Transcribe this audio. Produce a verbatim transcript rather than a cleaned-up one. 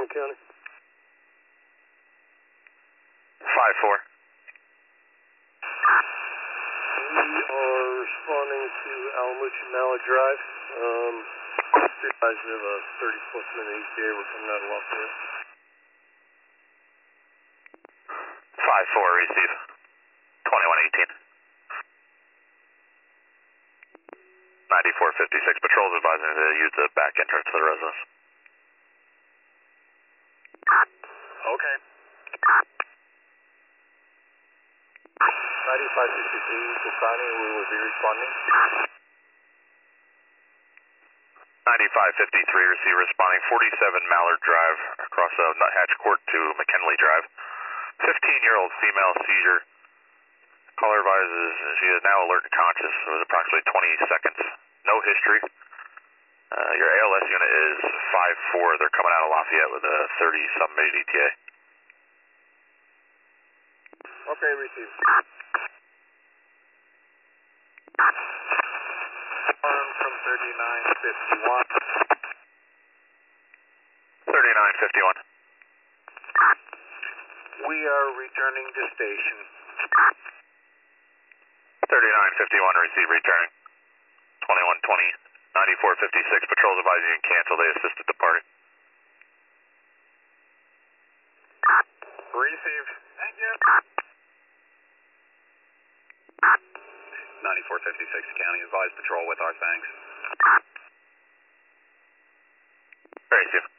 Orange County. five four. We are responding to Alamucci Mallard Drive. Um, two guys have a thirty plus minute E T A. We're coming out of Lafayette. five four, receive. twenty-one eighteen. ninety-four fifty-six. Patrol's advising to use the back entrance to the residence. Okay. ninety-five fifty-three, Tuscany, we will be responding. ninety-five fifty-three, receive responding. forty-seven Mallard Drive, across uh, Nuthatch Court to McKinley Drive. fifteen-year-old female seizure. Caller advises she is now alert and conscious. It was approximately twenty seconds. No history. Uh, your A L S unit is five four. They're coming out of Lafayette with a thirty-some minute E T A. Okay, receive. Arm from thirty-nine fifty-one. thirty-nine fifty-one. We are returning to station. thirty-nine fifty-one, receive returning. twenty-one twenty, ninety-four fifty-six. Patrol's advising you can cancel. They assisted the party. Receive. Thank you. ninety-four fifty-six, County advised patrol with our thanks. Very soon.